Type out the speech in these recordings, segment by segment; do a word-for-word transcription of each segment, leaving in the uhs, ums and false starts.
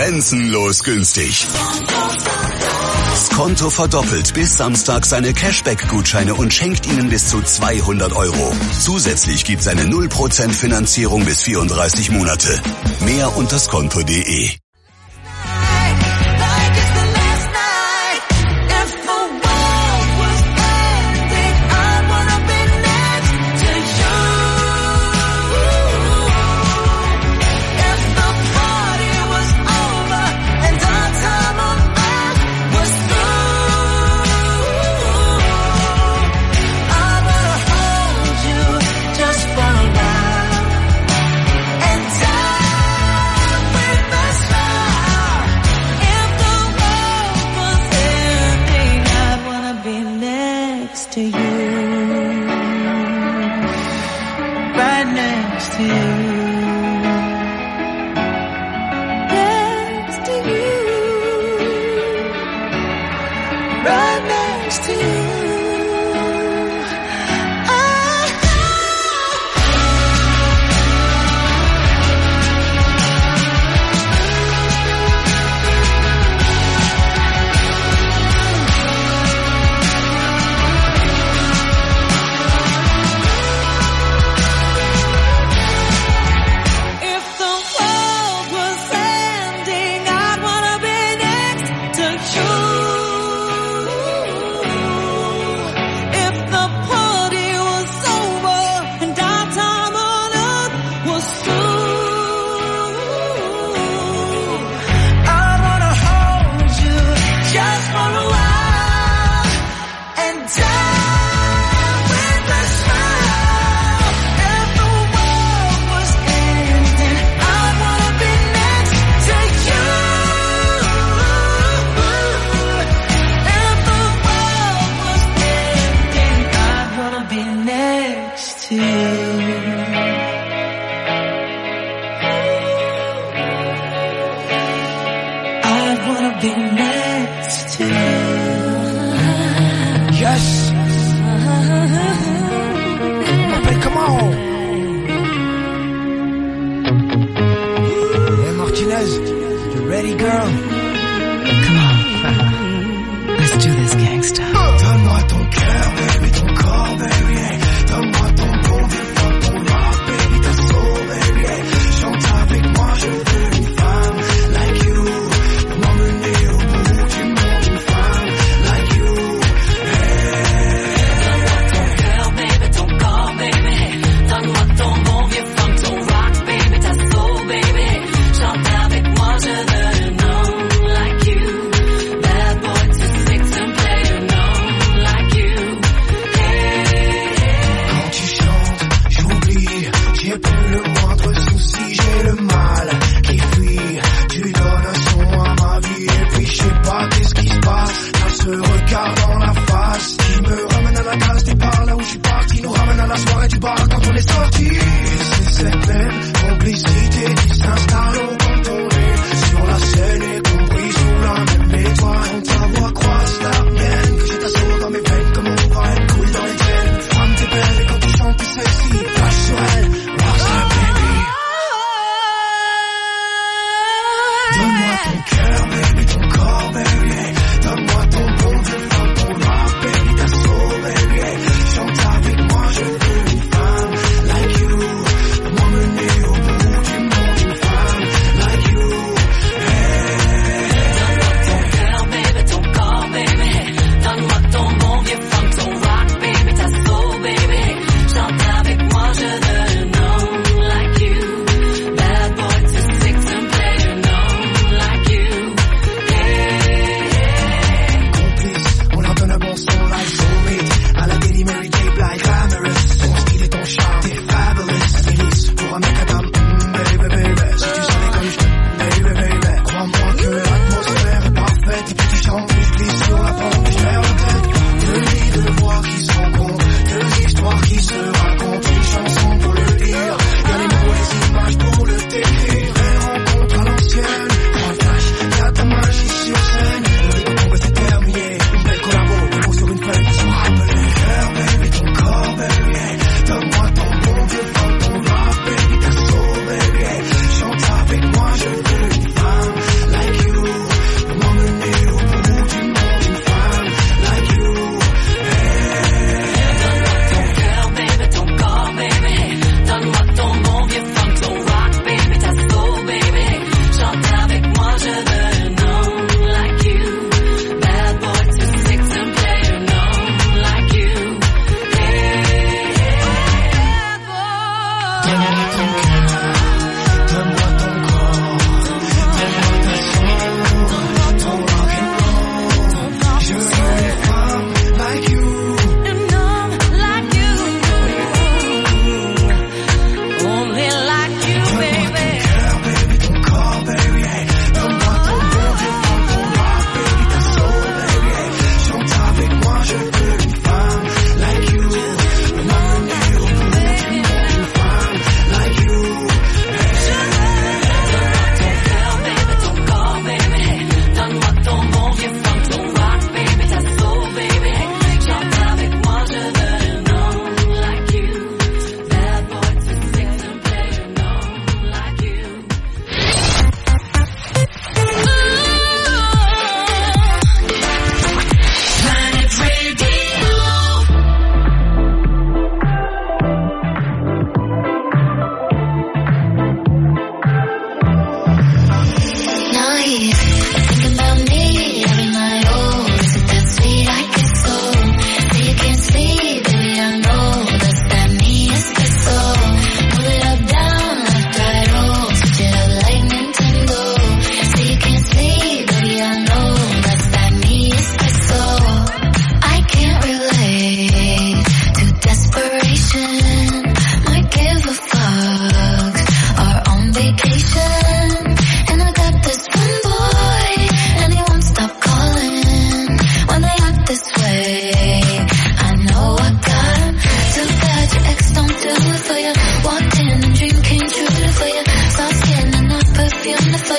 Grenzenlos günstig. Skonto verdoppelt bis Samstag seine Cashback-Gutscheine und schenkt Ihnen bis zu zweihundert Euro. Zusätzlich gibt's eine null Prozent Finanzierung bis vierunddreißig Monate. Mehr unter skonto punkt de.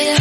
you.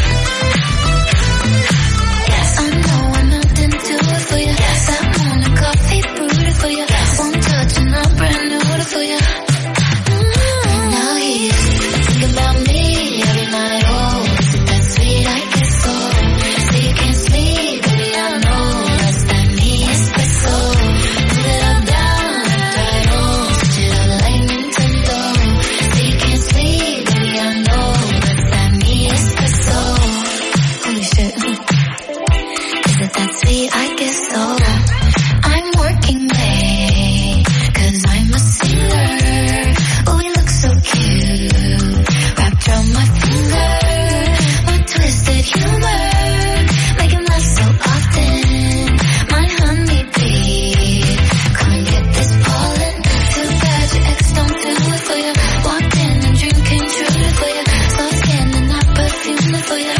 Yes, I know I'm nothing to it for you. Yes, I want a coffee brewed it for you. Yes, one touch and I'm brand new to for you. Mm-hmm. Now he's thinking about me every night. Oh, is it that sweet? I guess so. So you can't sleep, baby, I know. That's that me espresso. Put it up, down, left, right, oh. Switch it up like Nintendo. So you can't sleep, baby, I know. That's that me espresso. Holy shit. Is it that sweet? I guess so. I'm working late, cause I'm a singer. Oh, you look so cute, wrapped around my finger. My twisted humor, make him laugh so often. My honeybee, come get this pollen. Too bad your ex don't do it for you. Walked in and dream came true for you. Soft skin and not perfume for you.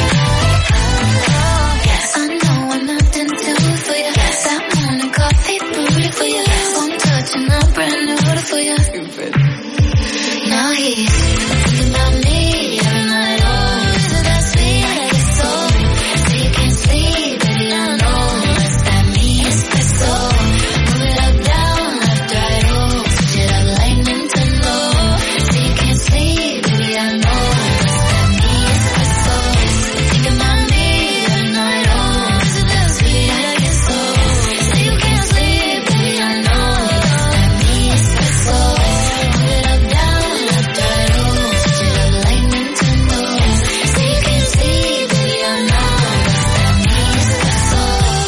Yes, I know I'm nothing to it for you. That morning coffee brewed for you. One touch and I'm brand new for you. Now he's thinking about me every night. Oh, is it that sweet? I guess so. So you can't sleep, baby, I know. That's that me espresso. Move it up, down, left, right, oh. Switch it up like Nintendo. So you can't sleep, baby, I know. That's that me espresso. Thinking about me every night. Oh, is it that sweet? I guess so. So you can't sleep, baby, I know. That's that me espresso. Move it up, down, left, right, oh. Switch it up like Nintendo. So you can't sleep, baby, I know. That's that me espresso.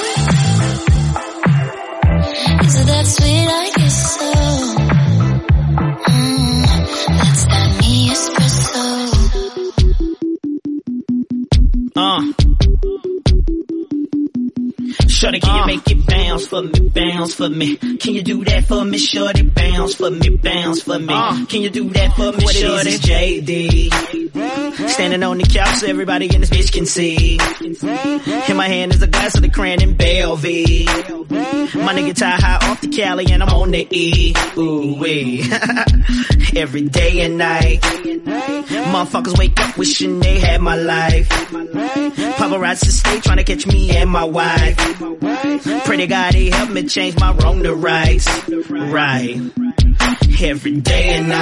Is it that sweet? I guess so. Mm, that's that me espresso. Uh. Shorty, can you make it bounce for me, bounce for me? Can you do that for me, shorty? Bounce for me, bounce for me. Uh, can you do that for me, what shorty? It is, J D. Standing on the couch so everybody in this bitch can see. In my hand is a glass of the Cran and Belvy. My nigga tie high off the Cali and I'm on the E. Ooh wee. Every day and night. Motherfuckers wake up wishing they had my life. Paparazzi stay trying to catch me and my wife. Pray to God he help me change my wrong to right. Right. Every day and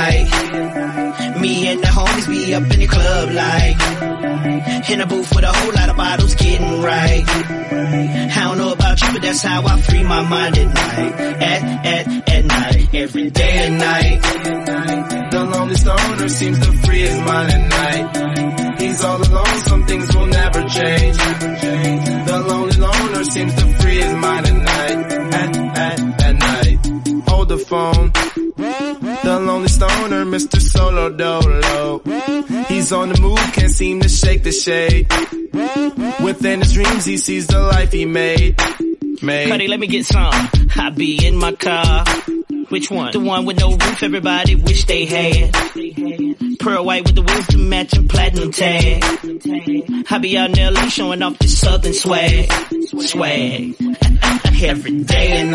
night. Me and the homies be up in the club like in a booth with a whole lot of bottles getting right. I don't know about you, but that's how I free my mind at night. At, at, at night. Every day and night. The lonely stoner seems to free his mind at night. He's all alone, some things will never change. The lonely loner seems to free his mind at night. At, at, at night. Hold the phone. The lonely stoner, Mister Solo Dolo. He's on the move, can't seem to shake the shade. Within his dreams, he sees the life he made. made. Cuddy, let me get some. I be in my car. Which one? The one with no roof, everybody wish they had. Pearl white with the wheels to match and platinum tag. I be out in L A showing off this southern swag. Swag. Every day and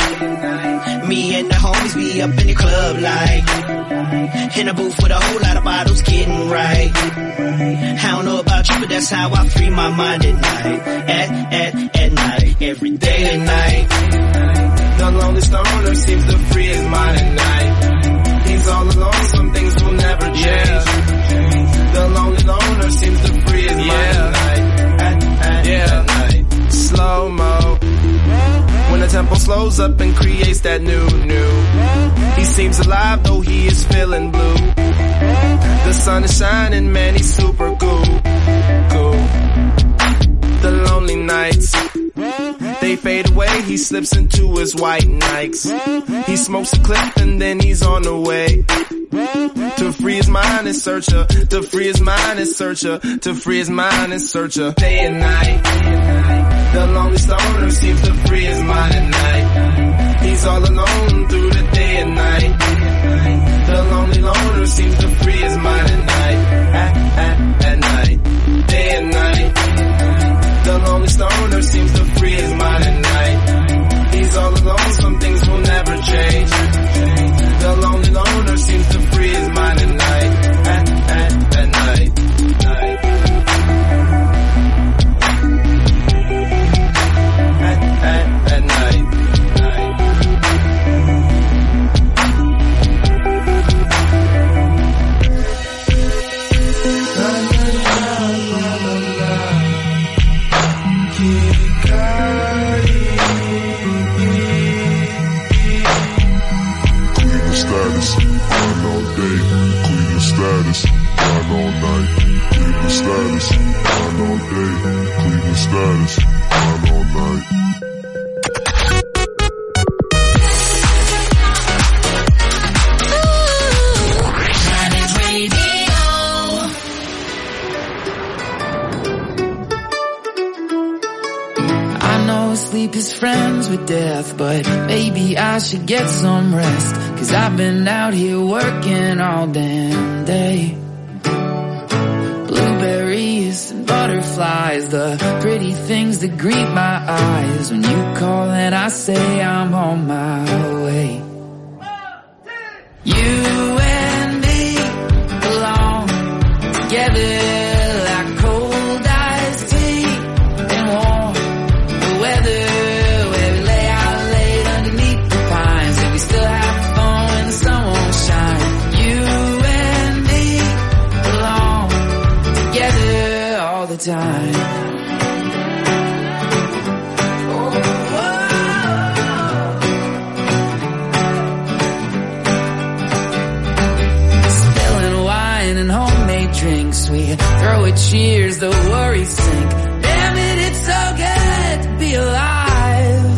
night. Me and the homies be up in the club like in a booth with a whole lot of bottles getting right. I don't know about you, but that's how I free my mind at night. At, at, at night. Every day and night. The lonely stoner seems to free his mind at night. He's all alone, some things will never change. Yeah. The lonely loner seems to free his yeah. mind at night. At, at, yeah. at night. Slow-mo. When the tempo slows up and creates that new, new. He seems alive though he is feeling blue. The sun is shining, man, he's super cool. Cool. The lonely nights. They fade away, he slips into his white Nikes. He smokes a clip and then he's on the way. To free his mind and search her. To free his mind and search her. To free his mind and search her. Day and night. The lonely stoner seems to free his mind at night. He's all alone through the day and night. The lonely loner seems to free his mind at night. At, at, at night. Day and night. The lonely stoner seems to free his mind at night. He's all alone, some things will never change. The lonely loner seems to free his mind at night. At, at, at night. night. status. Out all night. Sleep is friends with death, but maybe I should get some rest, 'cause I've been out here working all damn day. Blueberries and butterflies, the pretty things that greet my eyes when you call and I say I'm on my way. You and me belong together like cold iced tea and warm weather, where we lay out late underneath the pines, and we still have fun when the sun won't shine. You and me belong together all the time. Oh, spilling wine and homemade drinks, we throw a cheers, the worries sink. Damn it, it's so good to be alive.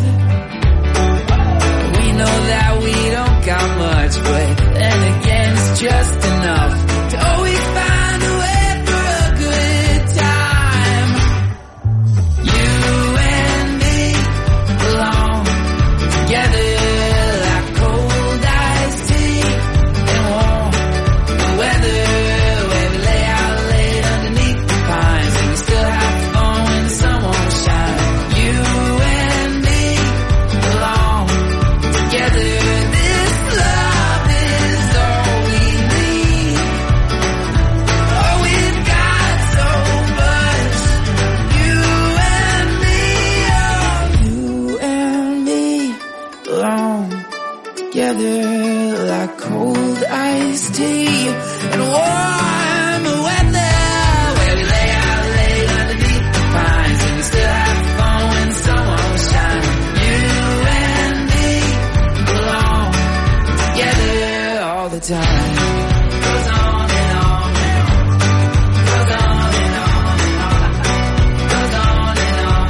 We know that we don't got much, but then again it's just enough to always find a way for a good time. You and me belong together like cold iced tea and warm weather, where we lay out late underneath the pines, and we still have fun when the sun won't shine. You and me belong together. This love is all we need. Oh, we've got so much. You and me, oh, you and me belong together like cold iced tea and warm weather, where we lay out late underneath the pines, and we still have fun when the sun won't shine. You and me belong together all the time. Goes on and on and on. Goes on and on and on. Goes on and on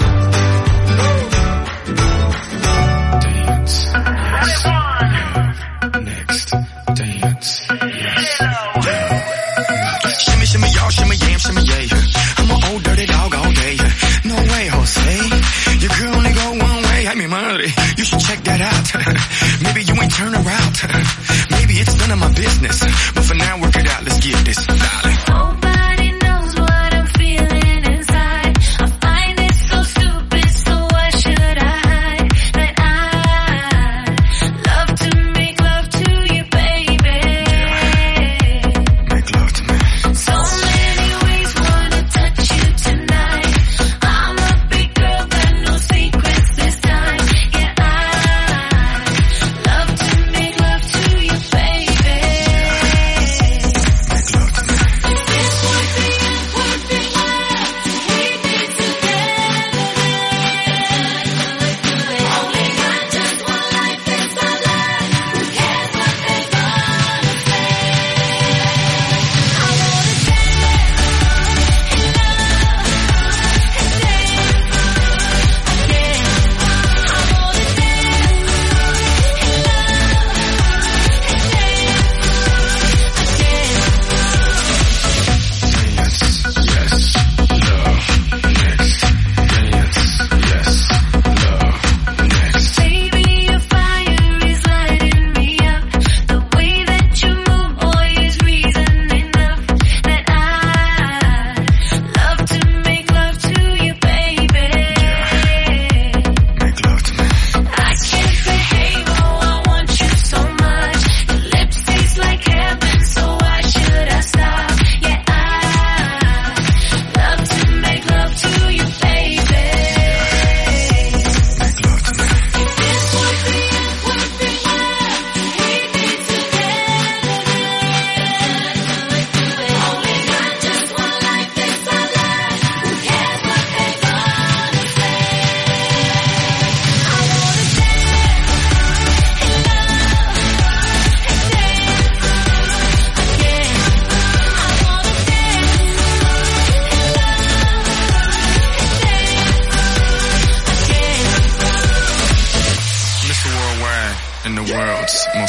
and on. Next dance. Shimmy, shimmy, y'all, shimmy, yam, shimmy, yeah. I'm an old dirty dog all day. No way, Jose. You could only go one way. I mean, money. You should check that out. Maybe you ain't turn around. Maybe it's none of my business. But for now, work it out. Let's get this, darling. Nobody knows what I'm feeling inside. I find it so stupid, so why should I hide? That I love to make love to you, baby. Make love to me. So many ways wanna touch you tonight. I'm a big girl, got no secrets this time. Yeah, I love to make love to you, baby.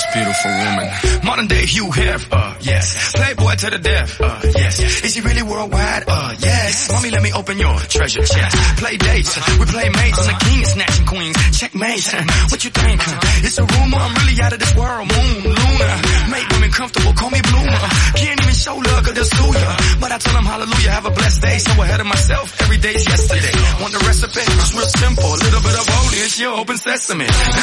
beautiful woman. Modern day Hugh Hef, uh, yes. Playboy to the death, uh, yes. Is he really worldwide? Uh, yes. Mommy, let me open your treasure chest. Play dates, we play mates. I'm the king of snatching queens. Checkmate. What you think? It's a rumor, I'm really out of this world. Moon, Luna. Make women comfortable, call me Bloomer. Can't even show love cause they'll sue ya. But I tell them hallelujah, have a blessed day. So ahead of myself, every day's yesterday. Want the recipe? It's real simple. A little bit of holy, it's your open sesame.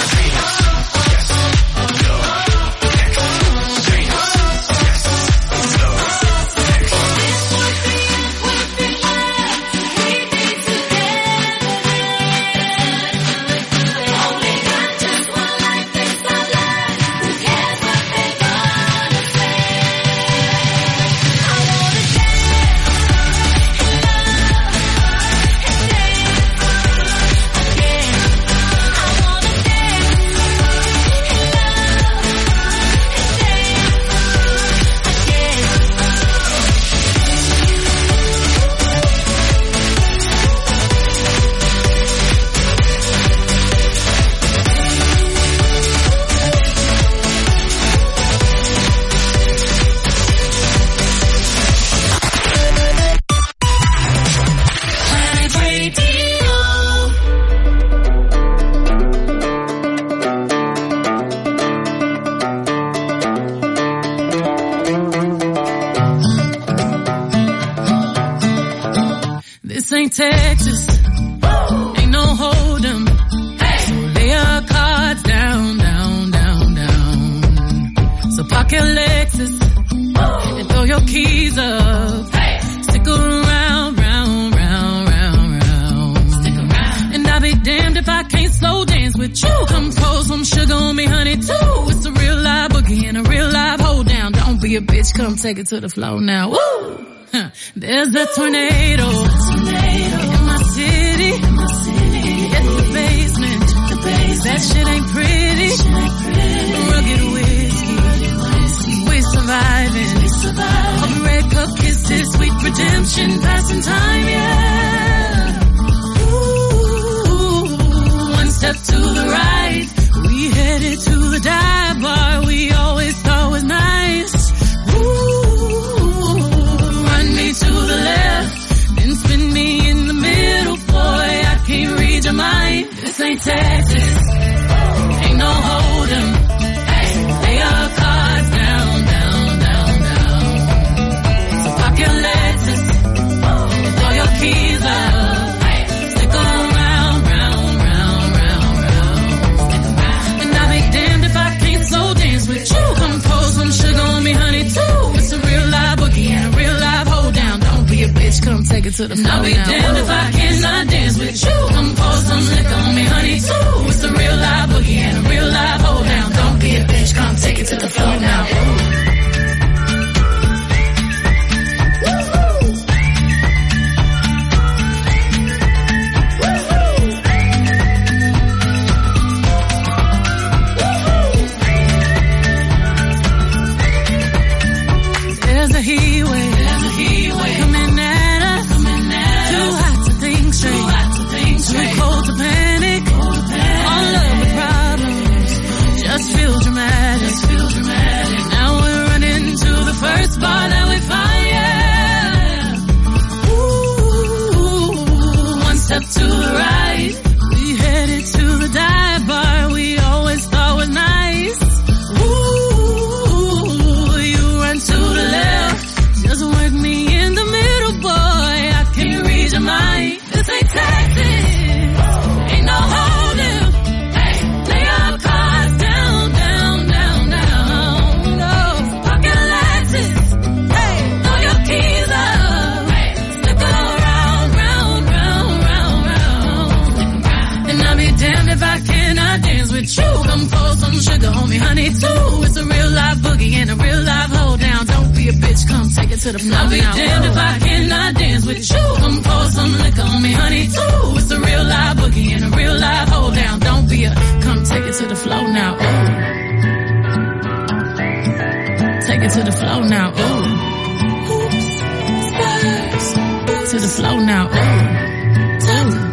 Texas, ain't no hold'em. So lay your cards down, down, down, down. So park your Lexus and throw your keys up. Stick around, round, round, round, round. Stick around. And I'll be damned if I can't slow dance with you. Come pour some sugar on me, honey, too. It's a real live boogie and a real live hold down. Don't be a bitch, come take it to the floor now. Woo! There's a tornado, tornado in my city. In my city. It's the basement. The basement. That shit ain't pretty. Shit ain't pretty. Rugged whiskey. whiskey. We surviving. We surviving. Open red cup kisses, sweet redemption, passing time, yeah. Ooh, one step to the right. We headed to the dive bar we always thought was nice. To the left, then spin me in the middle, boy, I can't read your mind. This ain't Texas, ain't no hold'em. Lay your cards down, down, down, down. So pop your Lexus and throw your keys up. Stick around, round, round, round, round. And I'll be damned if I can't slow dance with you. Come pour some sugar on me, honey, too. It's a real live boogie and a real live hold down. Don't be a bitch, come take it to the floor. I'll be now. Damned if I cannot dance with you. Come pour some liquor on me, honey, too. It's a real live boogie and a real live hold down. Don't be a bitch, come take it to the floor now. Ooh. To the right, we headed to the dive bar we always thought was nice. Ooh, you run to the left, just work me in the middle, boy, I can't read your mind. This ain't Texas, ain't no hold'em. Lay your cards down, down, down, down. No, pocket Lexus, hey, throw your keys up, stick around, round, round, round. And I'll be damned if I cannot dance with you. Come pour some sugar on me, honey, too. It's a real live boogie and a real live hold down. Don't be a bitch, come take it to the floor. I'll be damned if I cannot dance with you. Come pour some liquor on me, honey, too. It's a real live boogie and a real live hold down. Don't be a, come take it to the floor now. Ooh. Take it to the floor now. Ooh. Oops. Spurs. To the floor now. Ooh. Ooh.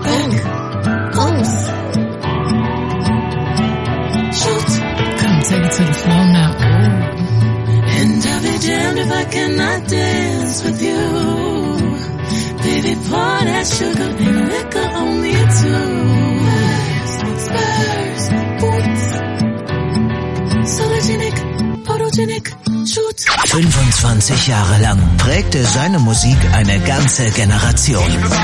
Ooh. Ooh. Shoot. Come take it to to the floor now. And I'll be damned if I cannot dance with you. Baby, pour that sugar and liquor on me too. Spurs, boots, sologenic, photogenic, shoot. fünfundzwanzig Jahre lang prägte seine Musik eine ganze Generation.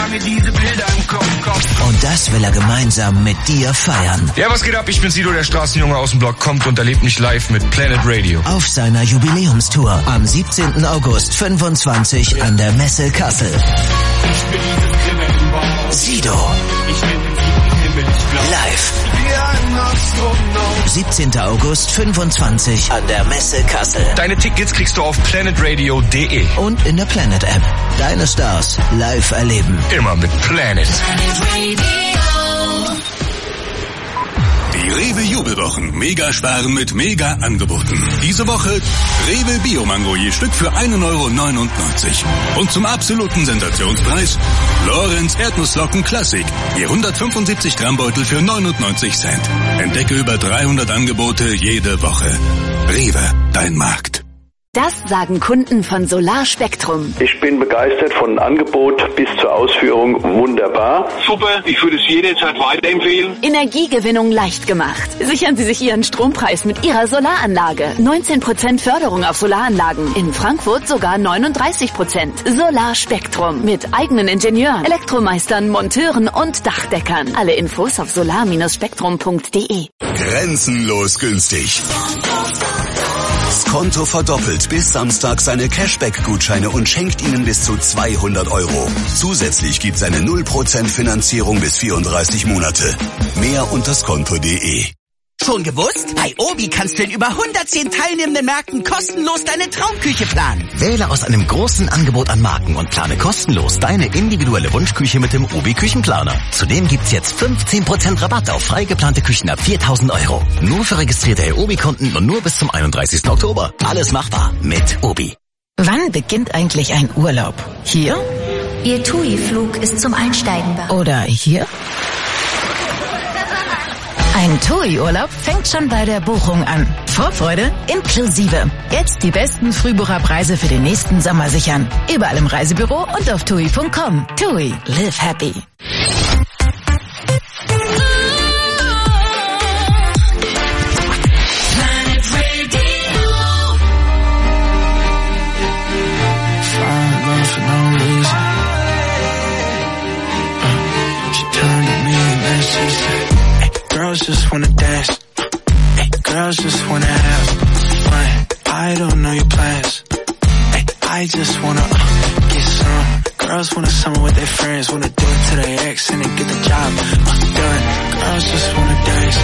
Und das will er gemeinsam mit dir feiern. Ja, was geht ab? Ich bin Sido, der Straßenjunge aus dem Block, kommt und erlebt mich live mit Planet Radio. Auf seiner Jubiläumstour am siebzehnten August fünfundzwanzig an der Messe Kassel. Sido. Live. siebzehnten August fünfundzwanzig an der Messe Kassel. Deine Tickets kriegst du auf planet radio punkt de. Und in der Planet App. Deine Stars live erleben. Immer mit Planet. Die Rewe Jubelwochen. Mega sparen mit mega Angeboten. Diese Woche Rewe Bio-Mango je Stück für ein Euro neunundneunzig. Und zum absoluten Sensationspreis Lorenz Erdnussflocken Classic. Je hundertfünfundsiebzig Gramm Beutel für neunundneunzig Cent. Entdecke über dreihundert Angebote jede Woche. Rewe, dein Markt. Das sagen Kunden von Solar Spektrum. Ich bin begeistert von Angebot bis zur Ausführung. Wunderbar. Super, ich würde es jederzeit weiterempfehlen. Energiegewinnung leicht gemacht. Sichern Sie sich Ihren Strompreis mit Ihrer Solaranlage. neunzehn Prozent Förderung auf Solaranlagen. In Frankfurt sogar neununddreißig Prozent. Solar Spektrum. Mit eigenen Ingenieuren, Elektromeistern, Monteuren und Dachdeckern. Alle Infos auf solar Spektrum punkt de. Grenzenlos günstig. Skonto verdoppelt bis Samstag seine Cashback-Gutscheine und schenkt Ihnen bis zu zweihundert Euro. Zusätzlich gibt es eine null Prozent Finanzierung bis vierunddreißig Monate. Mehr unter skonto punkt de. Schon gewusst? Bei Obi kannst du in über hundertzehn teilnehmenden Märkten kostenlos deine Traumküche planen. Wähle aus einem großen Angebot an Marken und plane kostenlos deine individuelle Wunschküche mit dem Obi Küchenplaner. Zudem gibt's jetzt fünfzehn Prozent Rabatt auf frei geplante Küchen ab viertausend Euro. Nur für registrierte Obi-Kunden und nur bis zum einunddreißigsten Oktober. Alles machbar mit Obi. Wann beginnt eigentlich ein Urlaub? Hier? Ihr T U I-Flug ist zum Einsteigen bereit. Oder hier? Ein T U I-Urlaub fängt schon bei der Buchung an. Vorfreude inklusive. Jetzt die besten Frühbucherpreise für den nächsten Sommer sichern. Überall im Reisebüro und auf tui punkt com. T U I, live happy. Girls just wanna dance. Ay, girls just wanna have fun. I don't know your plans. Ay, I just wanna uh, get some. Girls wanna summer with their friends. Wanna do it to their ex and then get the job uh, done. Girls just wanna dance.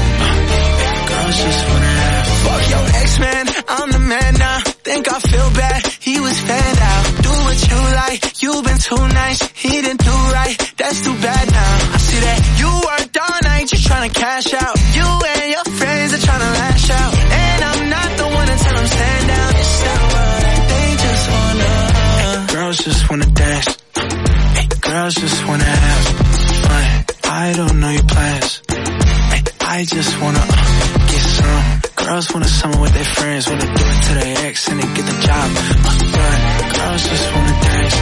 Uh, girls just wanna have fun. Fuck your ex, man. I'm the man now. Think I feel bad. He was fanned out. Do what you like. You've been too nice. He didn't do right. That's too bad now. I see that you worked all night just trying to cash out. You and your friends are trying to lash out. And I'm not the one to tell them stand down. It's that world. They just wanna. Hey, girls just wanna dance. Hey, girls just wanna have fun. I don't know your plans. Hey, I just wanna uh, get some. Girls wanna summer with their friends. Wanna do it to their ex and then get the job uh, done. Girls just wanna dance.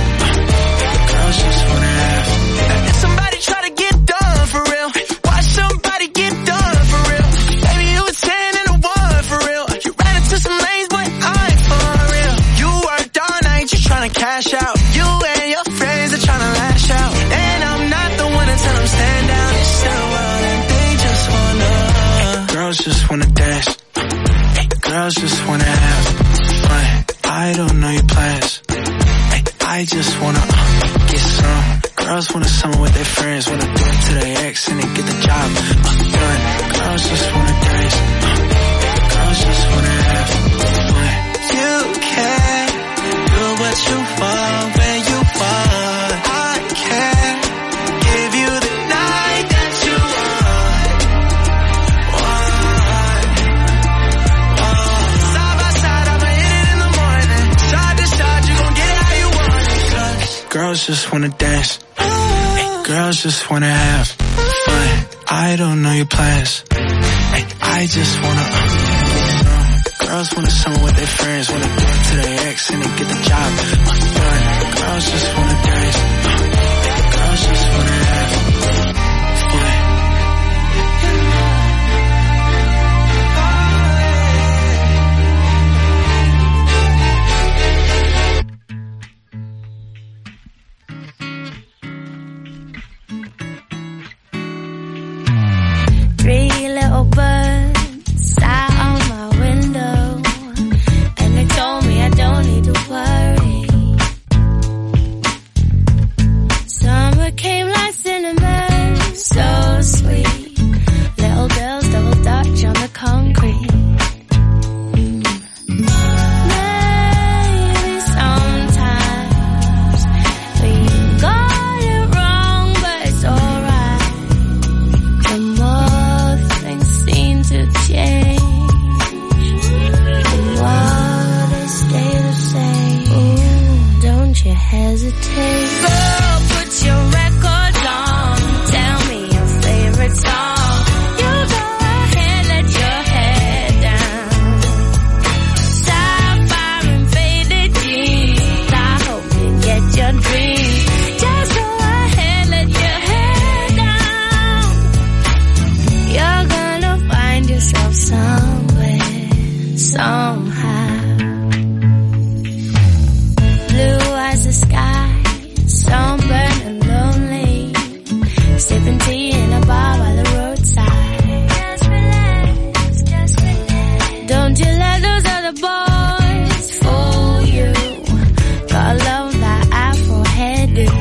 Uh, girls just wanna have fun. And somebody try to get done for real. Watch somebody get done for real. Baby, you a ten and a one for real. You ran into some lanes, but I ain't for real. You worked all night just trying to cash out. You and your friends are trying to lash out. And I'm not the one to tell them stand down. It's their world and they just wanna. Hey, girls just wanna dance. Hey, girls just wanna have fun. I don't know your plans. Hey, I just wanna uh, get some. Girls wanna summer with their friends. Wanna do it to their ex and then get the job uh, done. Girls just wanna dance. Uh, girls just wanna have fun. You can do what you want when you want. I can give you the night that you want. Want, want. Side by side, I'ma hit it in the morning. Side to side, you gon' get it how you want it. 'Cause girls just wanna dance. Hey, girls just wanna have fun. I don't know your plans. Hey, I just wanna uh, Girls wanna summer with their friends, wanna do it to their ex and then get the job done. Girls just wanna dance. Uh, girls just wanna have fun. Three little birds sat on my window, and they told me I don't need to worry. Summer came like cinnamon, so sweet. Little girls double dutch on the concrete. Maybe sometimes we got it wrong, but it's alright. The more things seem to change, the more they stay the same. Ooh, don't you hesitate. Girl, put your records on. Tell me your favorite song. You go ahead, let your head down. Sapphire and faded jeans. I hope you get your dreams. Just go ahead, let your head down. You're gonna find yourself somewhere, somehow. Blue as the sky, sunburned and lonely, sipping tea in a bar by the roadside. Just relax, just relax. Don't you let those other boys fool you. Gotta love that afro hairdo.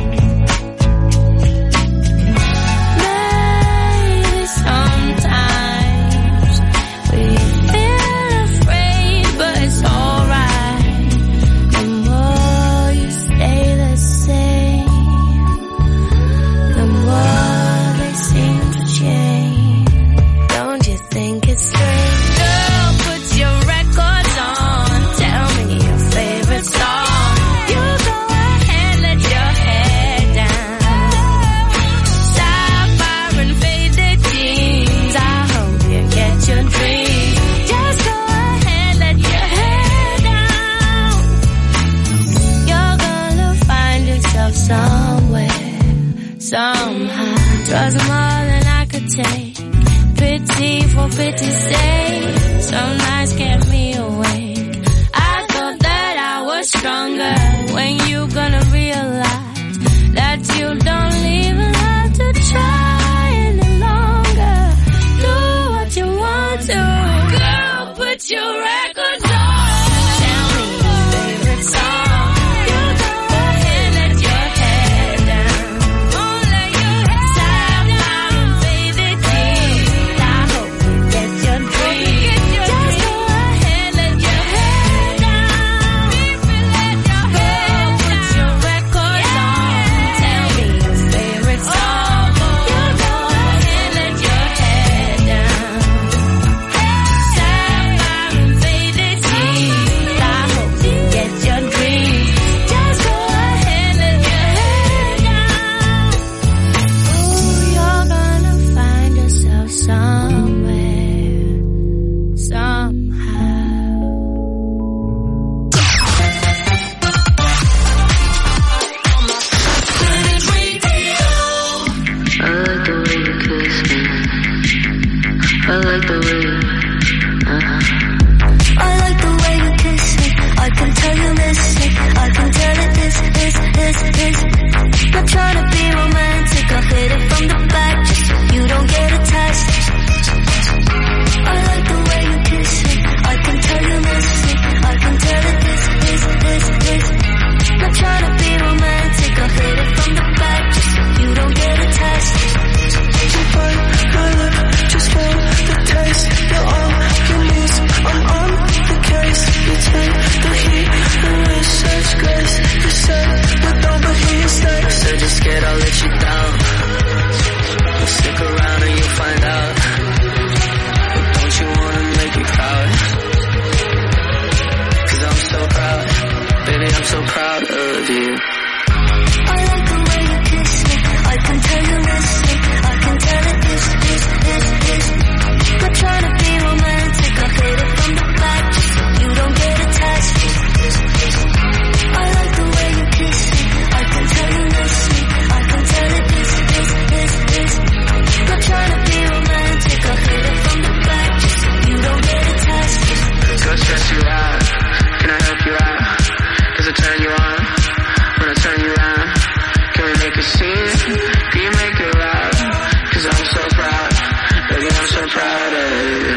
Maybe sometimes we feel afraid, but it's alright. The more you stay the same, the more they seem to change. Don't you think it's strange? Girl, put your records on. Tell me your favorite song. You go ahead, let your head down. Sapphire and faded jeans. I hope you get your dreams. Just go ahead, let your head down. You're gonna find yourself somewhere, somehow. Drugs are more than I could take. Pity for pity's sake. Some nights kept me awake. I thought that I was stronger. When you gonna realize that you don't even have to try any longer? Do what you want to. Girl, put your records on. Tell me your favorite song. You go ahead, let your head down. Oh, let your head down. Sapphire and faded jeans. I hope you get your dreams. Just go ahead, let your head down. Girl, put your records on. Tell me your favorite song. You go ahead, let your head down. Sapphire and faded jeans. I hope you get your dreams. Just go ahead, let your head down. Ooh, you're gonna find yourself somewhere, somehow. I like the way you kiss me. Uh-huh. I like the way you kiss me. I can tell you miss me. I can tell it is, is, is, is. Not trying to be romantic. I hit it from the back just so you don't get attached. I like the way you kiss me. I can tell you miss me. I can tell it is, is, is, is. Not trying to be romantic. I hit it from the back just so you don't get attached. You find my lip, just feel the taste. You're all you need. I'm on the case. You take the heat and wish such grace. You said you don't, but here you stay. Said you're scared I'll let you down. Well, stick around and you'll find out. But don't you wanna make me proud? Cause I'm so proud. Baby, I'm so proud of you. I like the way you kiss me. I can tell you miss me. I can tell it is, is, is, is. Not trying to be romantic. I hit it from the back just so scene? Can you make it loud? Cause I'm so proud, baby, I'm so proud of you.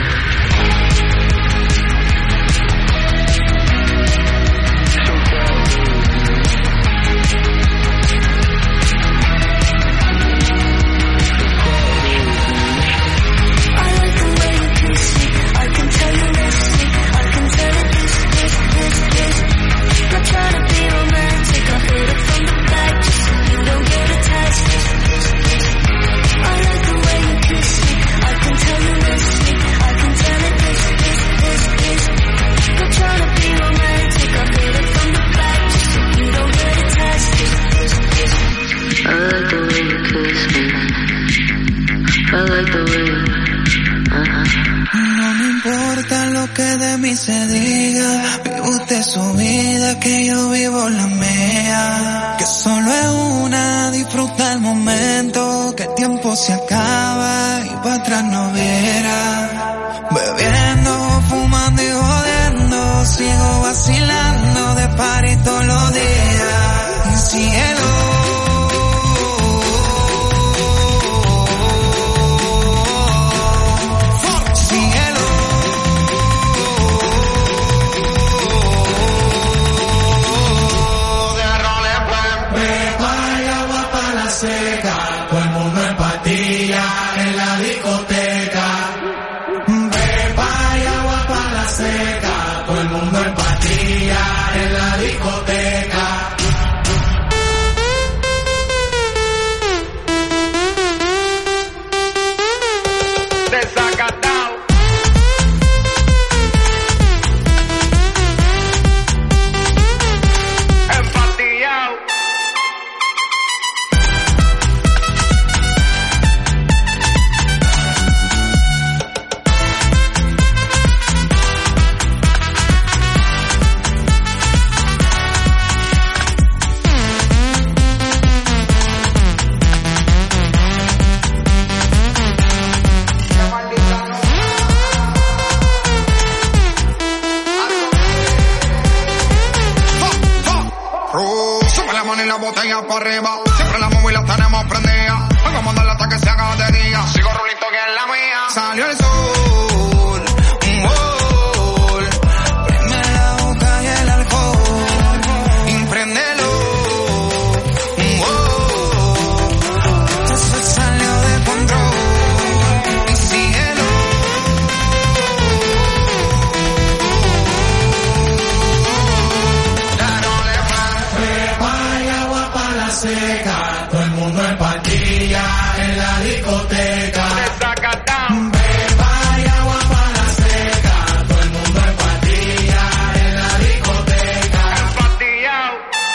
No me importa lo que de mí se diga, vive usted su vida, que yo vivo la mía. Que solo es una, disfruta el momento, que el tiempo se acaba y para atrás no viera. Bebiendo, fumando y jodiendo, sigo vacilando de party todos los días. Cielo. Todo el mundo en patilla en la discoteca. Beba y agua para la seca. Todo el mundo en patilla en la discoteca. Desacatado. Empatillado. La botella para arriba, siempre la móvil la tenemos prendida. Vengo a mandarla hasta que se haga de día. Sigo rulito que es la mía. Salió el sol, un gol. Prende la boca y el alcohol. Impréndelo, un gol. Esto se salió de control. Y síguelo. Seca, todo el mundo en patilla en la discoteca. Beba y agua para la seca, todo el mundo en patilla en la discoteca. Empatillado.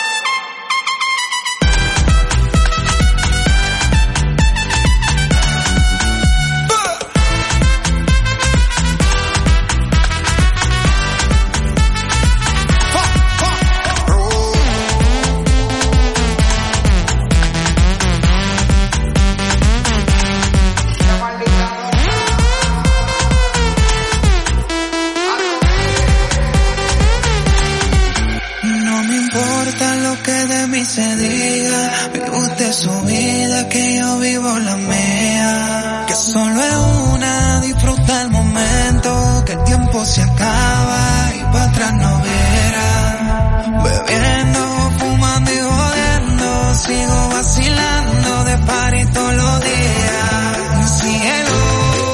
Se diga, vive usted su vida, que yo vivo la mía. Que solo es una, disfruta el momento, que el tiempo se acaba y para atrás no viera. Bebiendo, fumando y jodiendo, sigo vacilando de party todos los días. Cielo.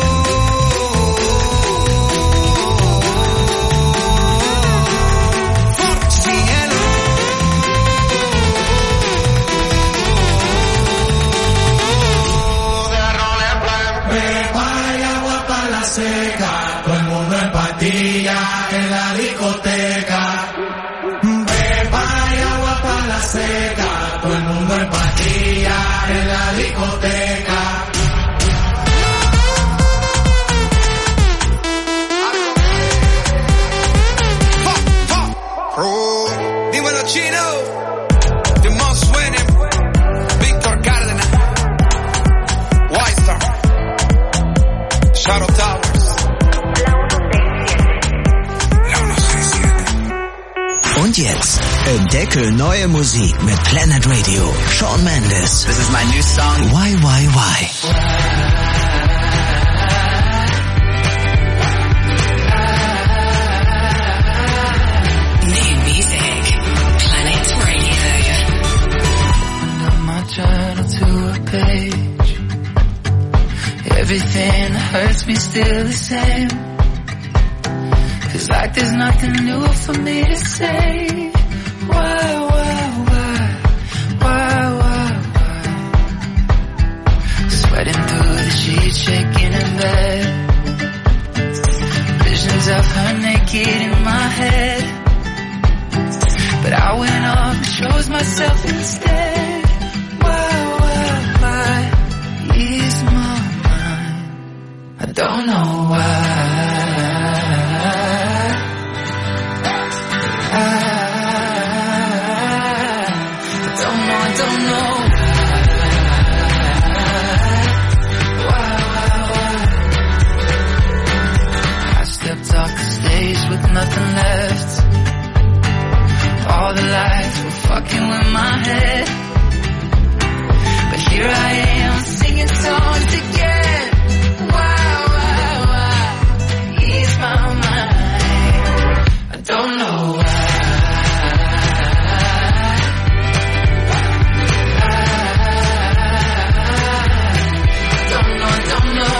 Seca, todo el mundo en patilla en la discoteca. Beba y agua para la seca, todo el mundo en patilla en la discoteca. Dímelo, Chino, the most winning, Víctor Cárdenas, White Star, Shadow Towers. Und jetzt Entdecke neue Musik mit Planet Radio. Shawn Mendes. This is my new song. Why, why, why? New music. Planet Radio. Open my journal to a page. Everything that hurts me still the same. Feels like there's nothing new for me to say. Why, why, why, why, why, why? Sweating through the sheets, shaking in bed. Visions of her naked in my head. But I went off and chose myself instead. Why, why, why? Ease my mind. I don't know why. With nothing left, all the lights were fucking with my head. But here I am singing songs again. Why, why, why? Ease my mind. I don't know why. I don't know, I don't know.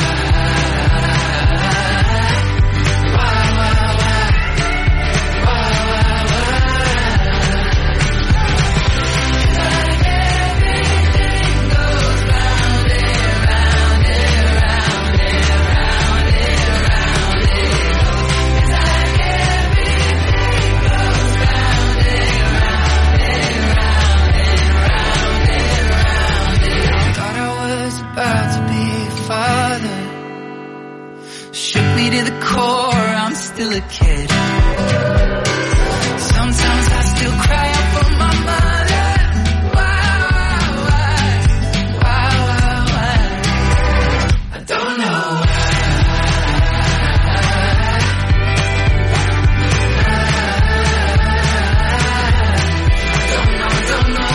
To the core, I'm still a kid. Sometimes I still cry out for my mother. Why, why, why, why, why? I don't know why. I don't know, don't know.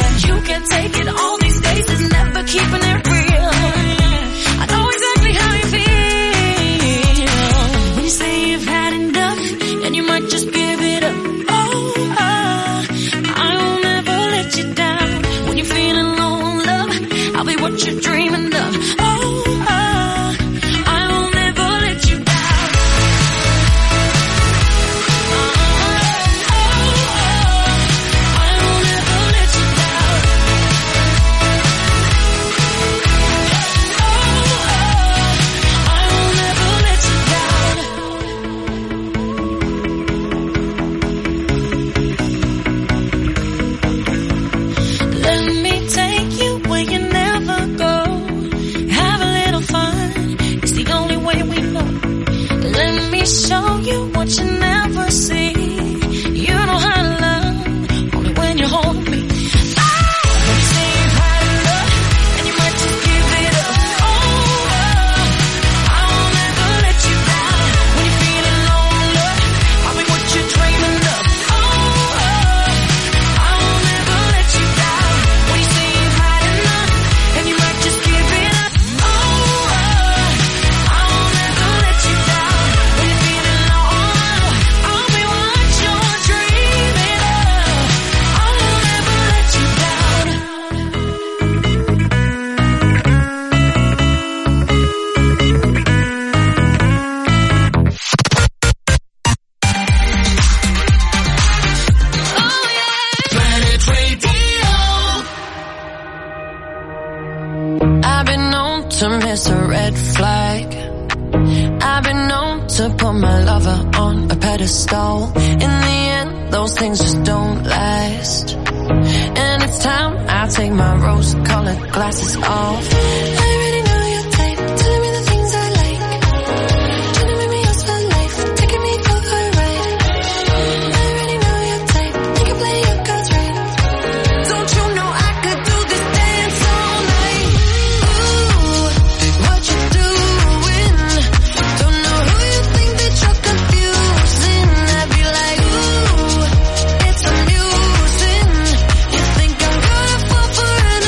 Keeping it real. I know exactly how you I've been known to put my lover on a pedestal. In the end, those things just don't last. And it's time I take my rose-colored glasses off. I already know your type, telling me the things I like. Trying to make me yours for life, taking me for a ride. I already know your type, you can play your cards right. Don't you know I could do this dance all night? Ooh, what you doing? Don't know who you think that you're confusing. I'd be like, ooh, it's amusing. You think I'm gonna fall for an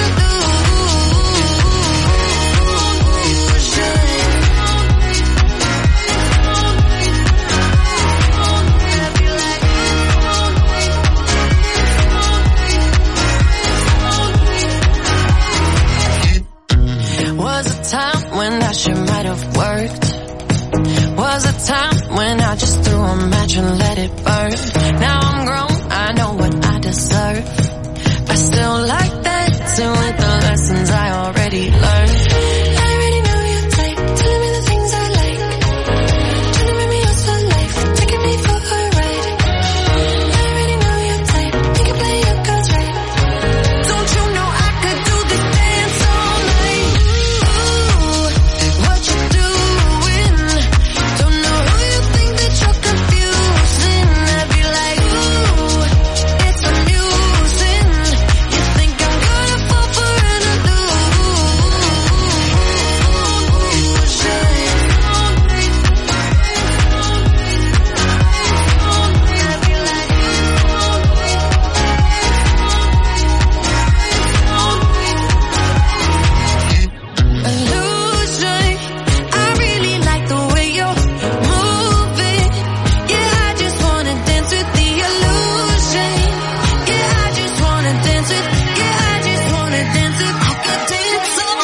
illusion? Was a time when that shit might have worked. Was a time when I just threw a match and let it burn. Now I'm grown, I know what I deserve. I still like dancing with the lessons I already learned. I already know your type, telling me the things I like. Trying to make me yours for life, taking me for a ride. I already know your type, you can play your cards right. Don't you know I could do this dance all night? Ooh, what you doing? Don't know who you think that you're confusing. I'd be like, ooh, it's amusing. You think I'm gonna fall for an illusion? I really like the way you're moving. Yeah, I just wanna dance with the illusion. Yeah, I just wanna dance with. Yeah, I just wanna dance with. I could dance all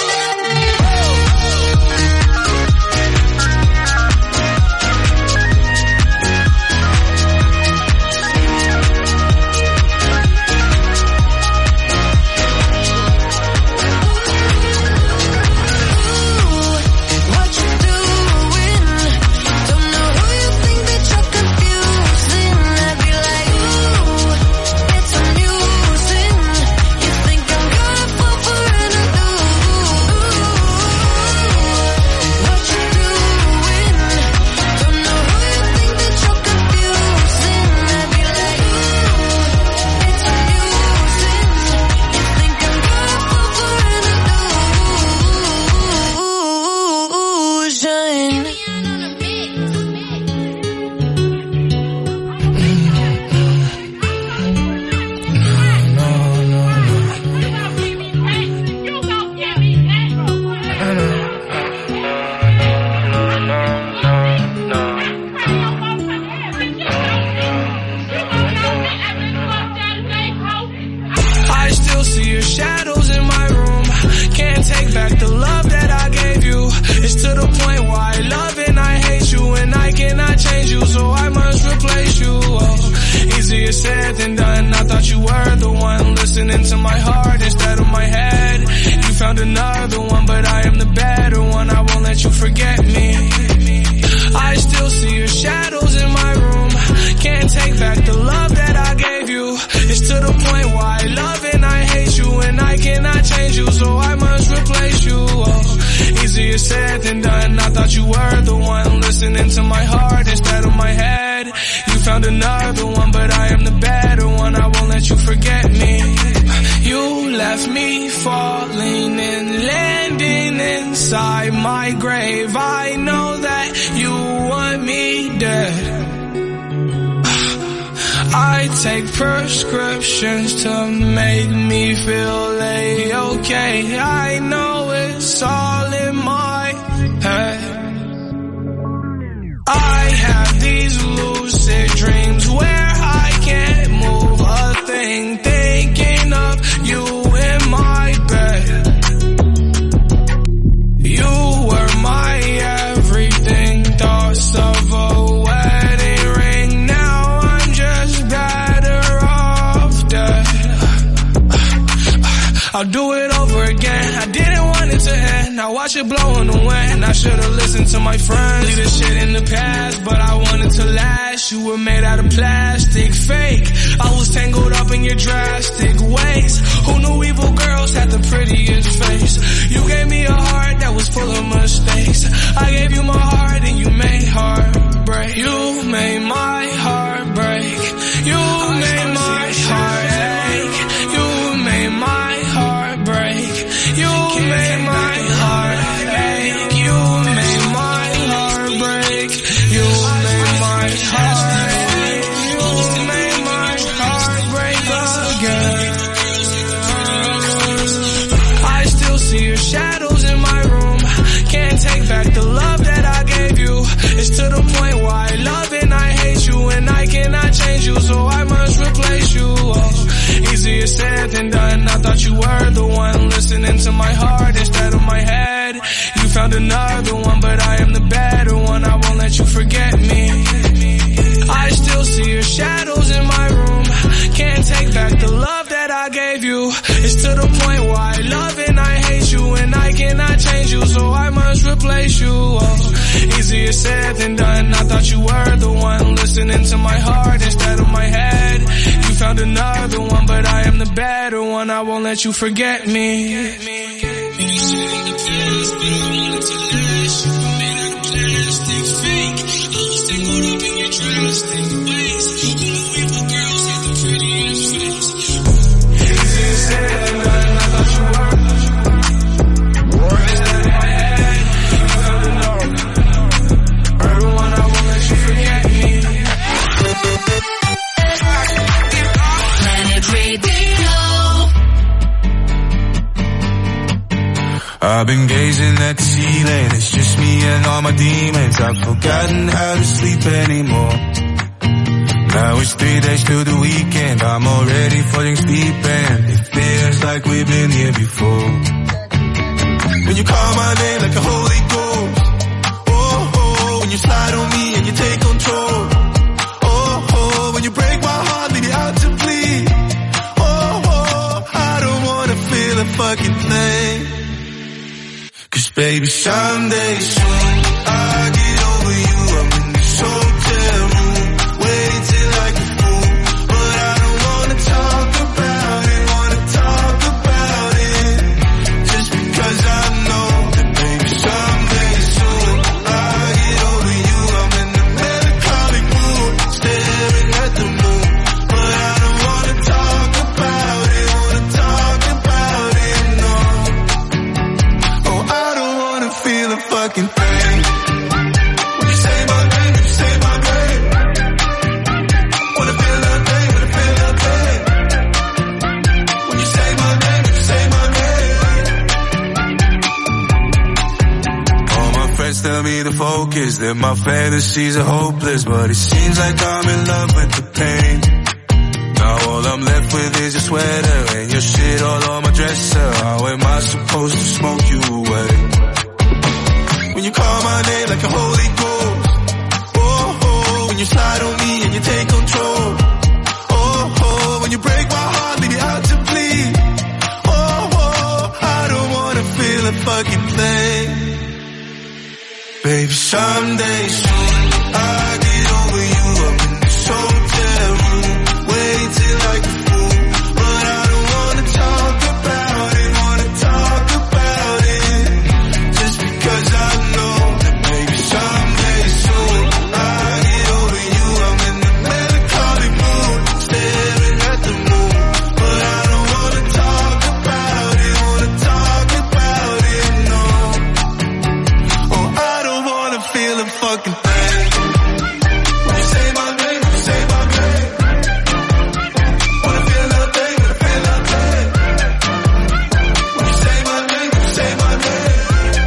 what you doing? Don't know who you think that you're confusing. I'd be like, ooh, it's amusing. You think I'm gonna fall for an illusion? What you doing? Don't know who you think that you're confusing. I'd be like, ooh, it's amusing. You think I'm gonna fall for an illusion? I still see your shadows in my room. Can't take back the love that I gave you. It's to the point where I love and I hate you, and I cannot change you, so I must replace you. Oh, easier said than done. I thought you were the one listening to my heart instead of my head. You found another one, but I am the better one. I won't let you forget me. I still see your shadows in my room. Can't take back the love that I gave you. It's to the point where I love and I hate you, and I cannot change you, so I must replace you. Oh, easier said than done. I thought you were the one listening to my heart instead of my head. You found another one, but I am the better one. I won't let you forget me. You left me falling and landing inside my grave. I know that you want me dead. I take prescriptions to make me feel A-okay. I know it's all in my head. I have these lucid dreams where I can't move a thing, thinking of you in my bed. You were my everything, thoughts of a wedding ring. Now I'm just better off dead. I'll do it over again. I didn't want it to end. I watch it blow in the wind. I should've listened to my friends. Leave this shit in the past, but I wanted to last. You were made out of plastic, fake. I was tangled up in your drastic ways. Who knew evil girls had the prettiest face? You gave me a heart that was full of mistakes. I gave you my heart and you made heartbreak. You made my heart break. You made my heart ache. You made my heart break. You made my heart ache. You made my heart break. You made my heart ache. You made my heart break again. I still see your shadows in my room. Can't take back the love that I gave you. It's to the point where I love and I hate you, and I cannot change you, so I must replace you. Oh, easier said than done. I thought you were the one listening to my heart instead of my head. You found another one, but I am the better one. I won't let you forget me. I still see your shadows in my room. Can't take back the love that I gave you. It's to the point where I love and I hate you, and I cannot change you, so I must replace you. Oh, easier said than done. I thought you were the one listening to my heart instead of my head. You found another one, but I am the better one. I won't let you forget me. I've been gazing at the ceiling, it's just me and all my demons. I've forgotten how to sleep anymore. Now it's three days till the weekend, I'm already falling asleep, and it feels like we've been here before. When you call my name like a holy ghost, oh, oh, when you slide on me and you take control, oh, oh, when you break my heart, leave me out to bleed, oh, oh, I don't wanna feel a fucking thing. Cause baby, someday soon I get over you. I'm in this hotel room, waiting like a fool, but I don't wanna talk about it, wanna talk about it, just because I know that baby, someday soon I get over you. I'm in the melancholic mood, staring at the moon, but I don't wanna talk about it, wanna talk about it, no. Oh, I don't wanna feel a fucking thing. When you say my name, you say my name. Wanna feel a thing, wanna feel a thing. When you say my name, you say my name. All my friends tell me to focus, that my fantasies are hopeless, but it seems like I'm in love with the pain. Now all I'm left with is your sweater and your shit all on my dresser. How am I supposed to smoke you away? When you call my name like a holy ghost, oh, oh, when you slide on me and you take control, oh, oh, when you break my heart, leave me out to bleed, oh, oh, I don't wanna feel a fucking thing. Baby, someday soon I get over you. I'm in this hotel room, waiting like a fool, but I don't wanna talk about it, wanna talk about it, just because I know that maybe someday soon I get over you. I'm in the melancholic mood, staring at the moon, but I don't wanna talk about it, wanna talk about it, no. Oh, I don't wanna feel a fucking thing. When you say my name, you say my name. Wanna feel a thing, wanna feel a thing. When you say my name, you say my name.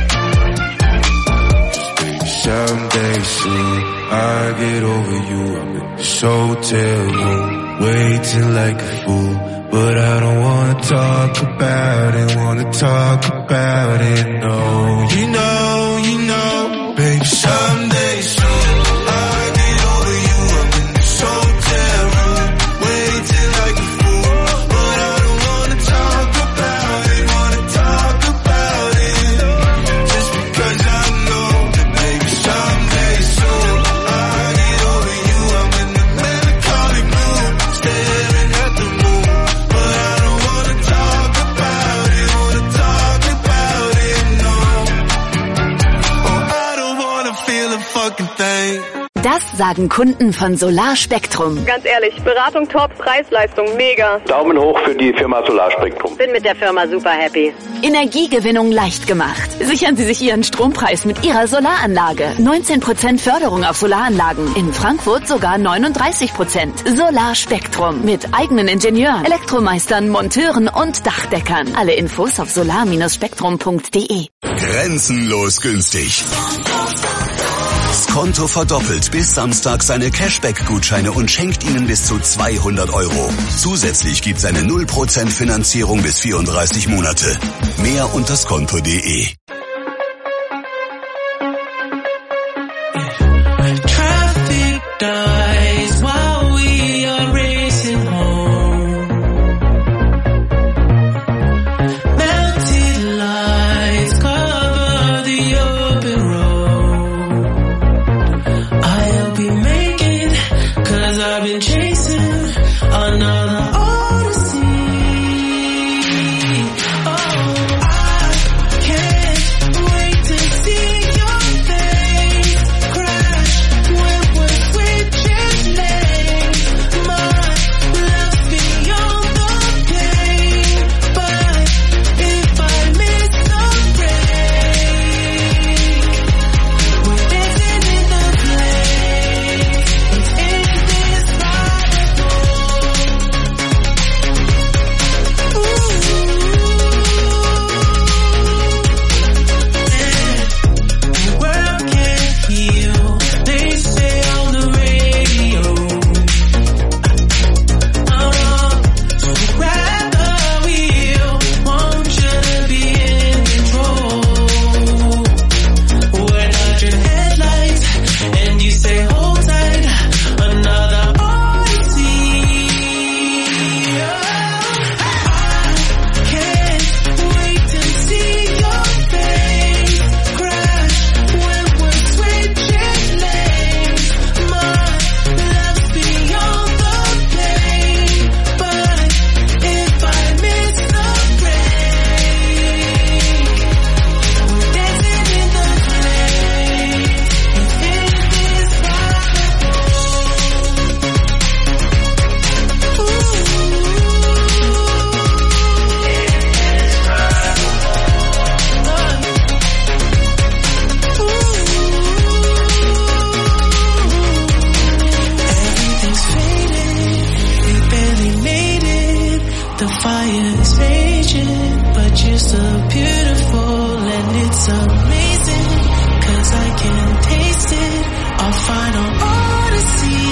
Someday soon I get over you. I'm in this hotel room, waiting like a fool, but I don't wanna talk about it, wanna talk about it, no. You know, you know, baby, someday soon I get over you. I'm in this hotel room, waiting like a fool, but I don't wanna talk about it, wanna talk about it, just because I know that baby, fucking thing. Das sagen Kunden von Solar Spektrum. Ganz ehrlich, Beratung top, Preis-Leistung mega. Daumen hoch für die Firma Solar Spektrum. Bin mit der Firma super happy. Energiegewinnung leicht gemacht. Sichern Sie sich Ihren Strompreis mit Ihrer Solaranlage. neunzehn Prozent Förderung auf Solaranlagen. In Frankfurt sogar neununddreißig Prozent. Solar Spektrum. Mit eigenen Ingenieuren, Elektromeistern, Monteuren und Dachdeckern. Alle Infos auf solar Spektrum punkt de. Grenzenlos günstig. Skonto verdoppelt bis Samstag seine Cashback-Gutscheine und schenkt Ihnen bis zu zweihundert Euro. Zusätzlich gibt's eine null Prozent Finanzierung bis vierunddreißig Monate. Mehr unter skonto punkt de. Traffic dies while we are racing home. Melted lights cover the open road. I'll be making, cause I've been chasing another odyssey. Oh, I can't wait to see your face crash when we're switching lanes. My love's beyond the pain, but if I miss the break, we're dancing in the place. It's the world can't heal, they say on the radio. Uh, so grab the wheel, want you to be in control. We're dodging headlights, and you say hold tight, another odyssey. I can't wait to see your face crash when we're switching lanes. My love's beyond the pain, but if I miss the break, we're dancing in the place. It's Everything's faded, we barely made it. The fire is raging, but you're so beautiful and it's amazing. Cause I can taste it, our final odyssey.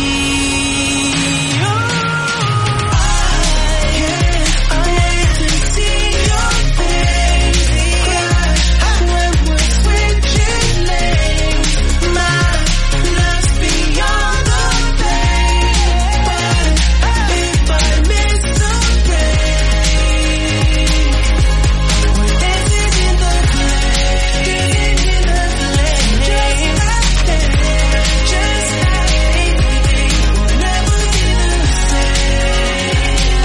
Oh, I can't wait to see your face crash when we're switching lanes. My love's beyond the pain, but if I miss the break, we're dancing in the place, dancing in the place, just like that, just like anything, we'll never be the same.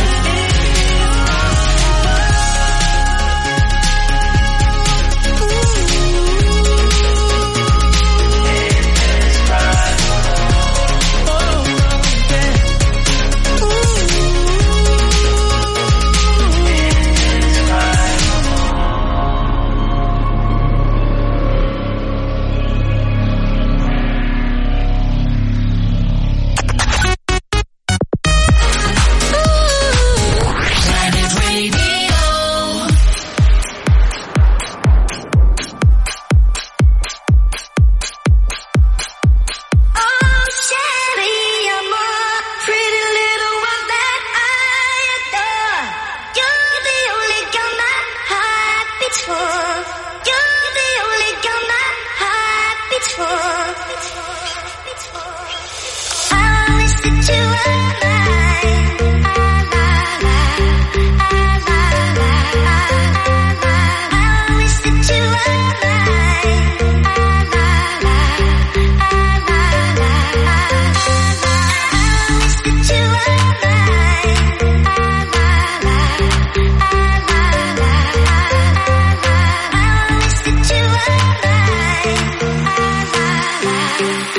Planet Radio. Oh, Sherry, you're more pretty little one that I adore. You're the only girl my heart beats for. You're the only girl my heart beats for. I wish that you were mine. Ah, la, la, ah, la, la, ah, la, la. I wish that you were mine. Ah, la, la, ah, la, la, ah, la, la. I wish that you were mine. Ah, la, la, ah, la, la, ah, la, la. I wish that you were mine. Ah, la, la.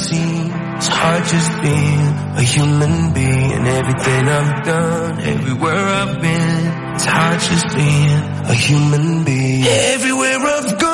seen. It's hard just being a human being. Everything I've done, everywhere I've been. It's hard just being a human being. Everywhere I've gone.